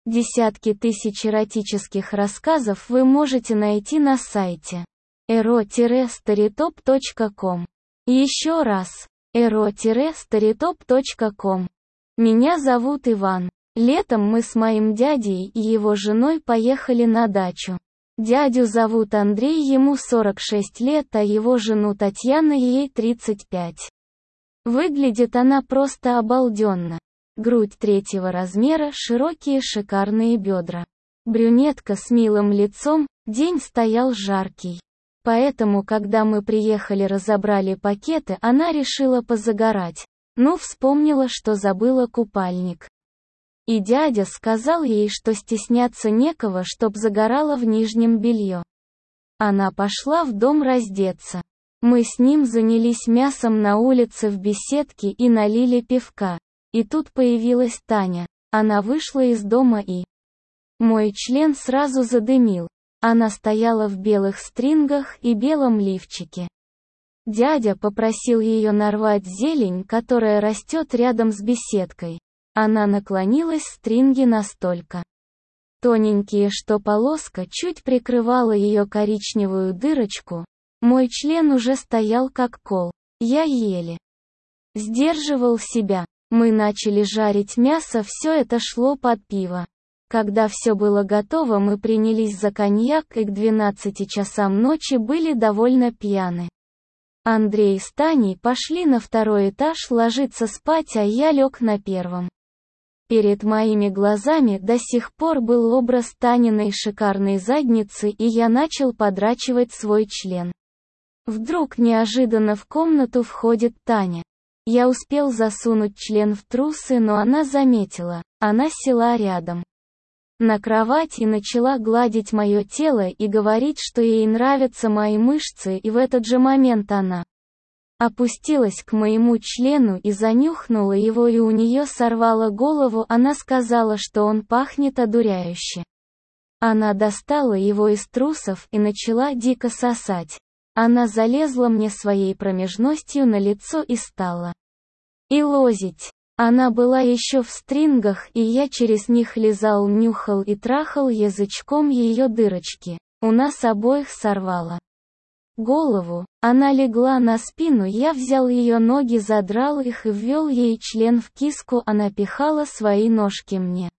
Десятки тысяч эротических рассказов вы можете найти на сайте ero-storytop.com. Еще раз, ero-storytop.com. Меня зовут Иван. Летом мы с моим дядей и его женой поехали на дачу. Дядю зовут Андрей, ему 46 лет, а его жену Татьяна, ей 35. Выглядит она просто обалденно. Грудь 3-го размера, широкие шикарные бедра. Брюнетка с милым лицом, день стоял жаркий. Поэтому, когда мы приехали, разобрали пакеты, она решила позагорать. Вспомнила, что забыла купальник. И дядя сказал ей, что стесняться некого, чтоб загорала в нижнем белье. Она пошла в дом раздеться. Мы с ним занялись мясом на улице в беседке и налили пивка. И тут появилась Таня. Она вышла из дома и... Мой член сразу задымил. Она стояла в белых стрингах и белом лифчике. Дядя попросил ее нарвать зелень, которая растет рядом с беседкой. Она наклонилась, стринги настолько тоненькие, что полоска чуть прикрывала ее коричневую дырочку. Мой член уже стоял как кол. Я еле сдерживал себя. Мы начали жарить мясо, все это шло под пиво. Когда все было готово, мы принялись за коньяк и к 12 часам ночи были довольно пьяны. Андрей с Таней пошли на 2-й этаж ложиться спать, а я лег на 1-м. Перед моими глазами до сих пор был образ Таниной шикарной задницы, и я начал подрачивать свой член. Вдруг неожиданно в комнату входит Таня. Я успел засунуть член в трусы, но она заметила. Она села рядом на кровать и начала гладить мое тело и говорить, что ей нравятся мои мышцы, и в этот же момент она опустилась к моему члену и занюхнула его, и у нее сорвало голову. Она сказала, что он пахнет одуряюще. Она достала его из трусов и начала дико сосать. Она залезла мне своей промежностью на лицо и стала илозить. Она была еще в стрингах, и я через них лизал, нюхал и трахал язычком ее дырочки. У нас обоих сорвало голову. Она легла на спину, я взял ее ноги, задрал их и ввел ей член в киску, она пихала свои ножки мне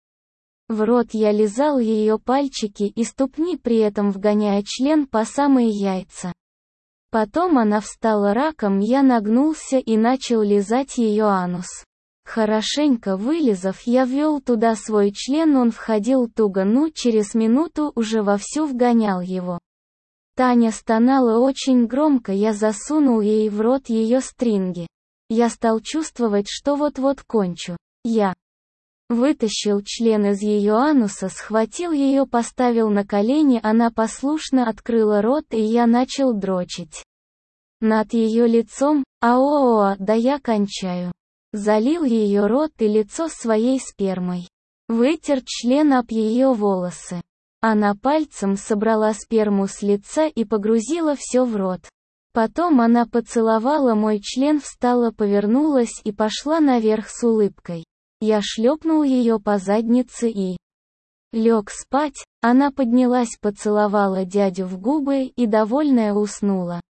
в рот, я лизал ее пальчики и ступни, при этом вгоняя член по самые яйца. Потом она встала раком, я нагнулся и начал лизать ее анус. Хорошенько вылизав, я ввел туда свой член, он входил туго, через минуту уже вовсю вгонял его. Таня стонала очень громко, я засунул ей в рот ее стринги. Я стал чувствовать, что вот-вот кончу. Я вытащил член из ее ануса, схватил ее, поставил на колени, она послушно открыла рот, и я начал дрочить над ее лицом. Да я кончаю. Залил ее рот и лицо своей спермой. Вытер член об ее волосы. Она пальцем собрала сперму с лица и погрузила все в рот. Потом она поцеловала мой член, встала, повернулась и пошла наверх с улыбкой. Я шлепнул ее по заднице и лег спать. Она поднялась, поцеловала дядю в губы и, довольная, уснула.